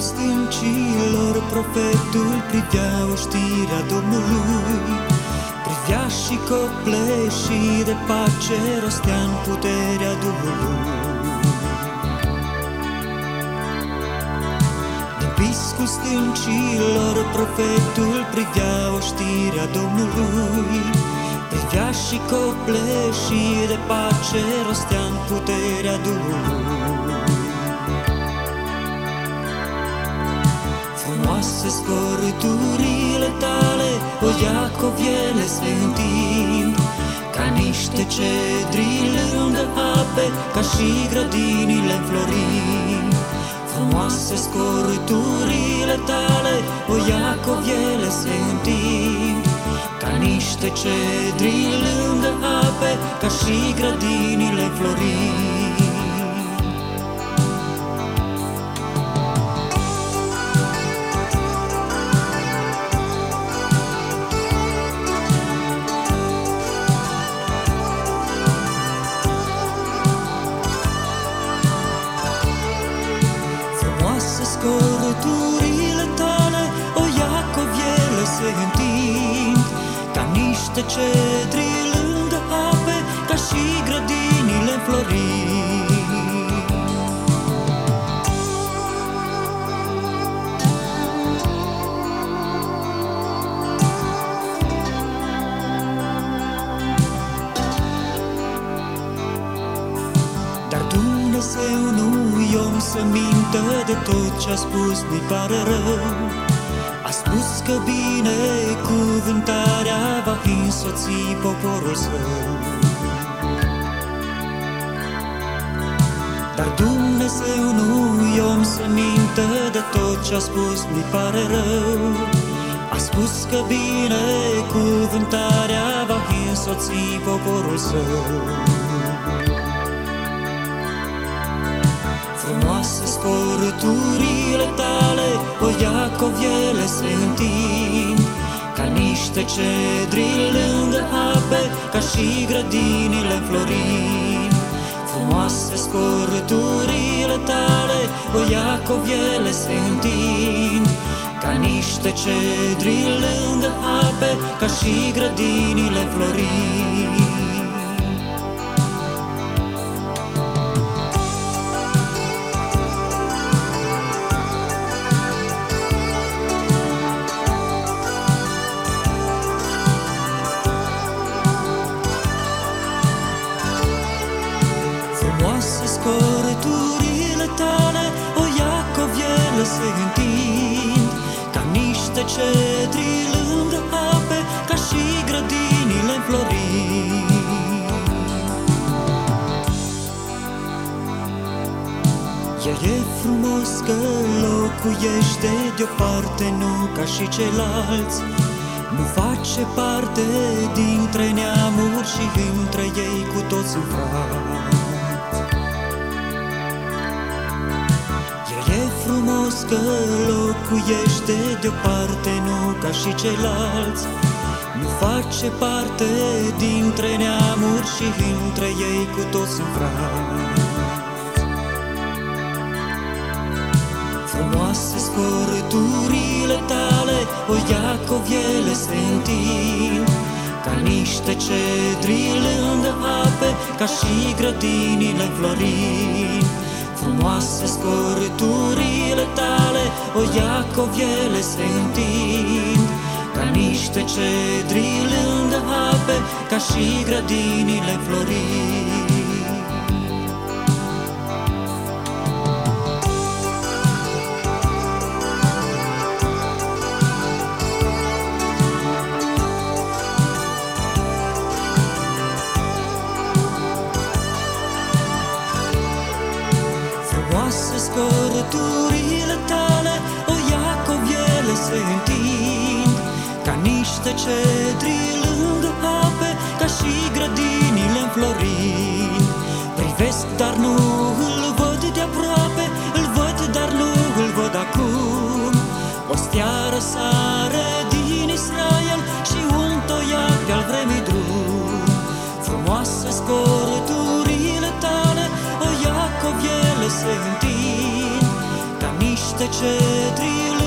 stâncilor profetul privea știrea Domnului, privea și copleșii de pace rostea în puterea Duhului. Din piscul stâncilor profetul privea știrea Domnului, privea și copleșii de pace rostea în puterea Duhului. Frumoase scorturile tale, o Iacov, ele se întind ca niște cedri lângă ape, ca și grădinile înflorind. Frumoase scorturile tale, o Iacov, ele se întind ca niște cedri lângă ape, ca și grădinile înflorind. Scorturile tale, o Iacov, ele se întind ca niște cedri lângă ape, ca și grădinile înflorind. Dar Dumnezeu nu-i om să mintă, de tot ce-a spus mi pare rău. A spus că binecuvântarea va însoți poporul său. Dar Dumnezeu nu-i om să mintă, de tot ce-a spus mi pare rău. A spus că binecuvântarea va însoți poporul său. Frumoase scorturile tale, o Iacov, ele se întind ca niște cedri lângă ape, ca și grădinile înflorind. Frumoase scorturile tale, o Iacov, ele se întind ca niște cedri lângă ape, ca și grădinile înflorind. Frumoase scorturile tale, o Iacov, ele se întind ca niște cedri lângă ape, ca și grădinile înflorind. Ea e frumos că locuiește de-o-parte, nu ca și ceilalți. Nu face parte dintre neamuri și între ei cu toți în frați. E frumos că locuiește de-o-parte, nu ca și ceilalți. Nu face parte dintre neamuri și între ei cu toți în frați. Frumoase scorturile tale, o Iacov, ele se întind ca niște cedri lângă ape, ca și grădinile înflorind. Frumoase scorturile tale, o Iacov, ele se întind ca niște cedri lângă ape, ca și grădinile înflorind. Frumoase scorturile tale, o Iacov, ele se întind ca niște cedri lângă ape, ca și grădinile înflorind. Privesc, dar nu îl văd de aproape, îl văd, dar nu îl văd acum. O stea răsare din Israel și un toiac de-al vremii drum. Frumoase scorturile tale, o Iacov, ele se întind ca niște cedri